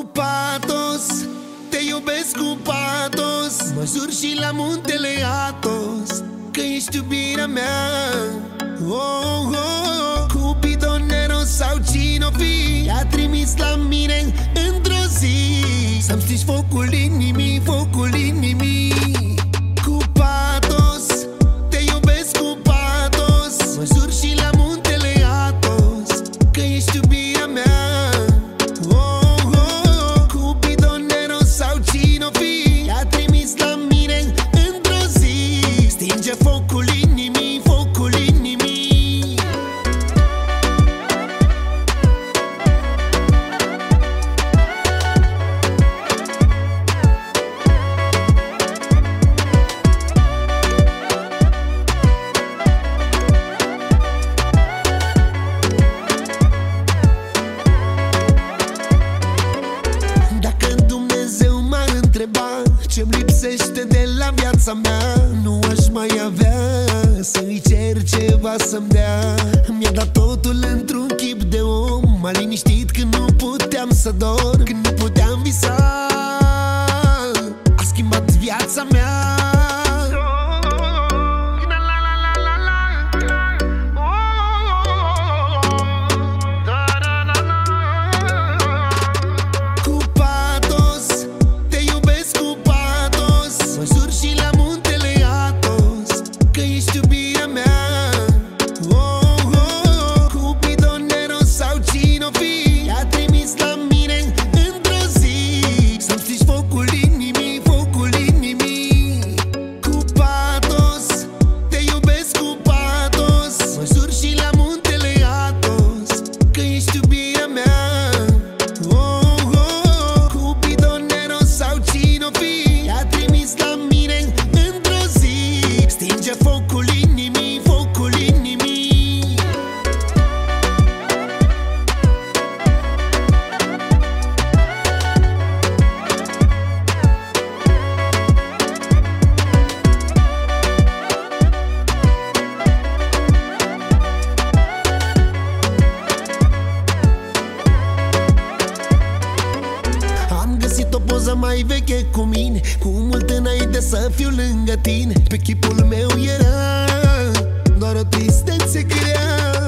Cu patos, te iubesc cu patos, mă jur și la muntele Athos că ești iubirea mea. Oh, oh, oh. Cupido, Nero sau cine-o fi, i-a trimis la mine într-o zi să-mi stingi focul inimii, focul inimii. Cu patos, te iubesc cu patos, mă jur și la muntele Athos că ești iubirea mea. Oh, oh, oh. Cupido, Nero sau cine-o fi, i-a trimis la mine într-o zi, stinge focul inimii, focul inimii. Dacă Dumnezeu m-ar întreba ce-mi lipsește de la viața mea, nu aș mai avea să-i cer ceva să-mi dea. Mi-a dat totul într-un chip de om, m-a liniștit când nu puteam să dorm, când nu puteam visa. A schimbat viața mea. Cu patos, te iubesc cu patos, mă jur și la muntele Athos că ești iubirea mea. Oh, oh, oh. Cupido, Nero sau cine-o fi, i-a trimis la mine într-o zi să-mi stingi focul inimii, focul inimii. Cu patos, te iubesc cu patos, mă jur și la muntele Athos că ești iubirea mea. Oh, oh, oh. Cupido, Nero sau cine-o fi, i-a trimis la mine într-o zi, stinge focul inimii, focul inimii. Am găsit o poză mai veche cu mine, cu mult înainte să fiu lângă tine. Pe chipul meu era doar o tristețe grea.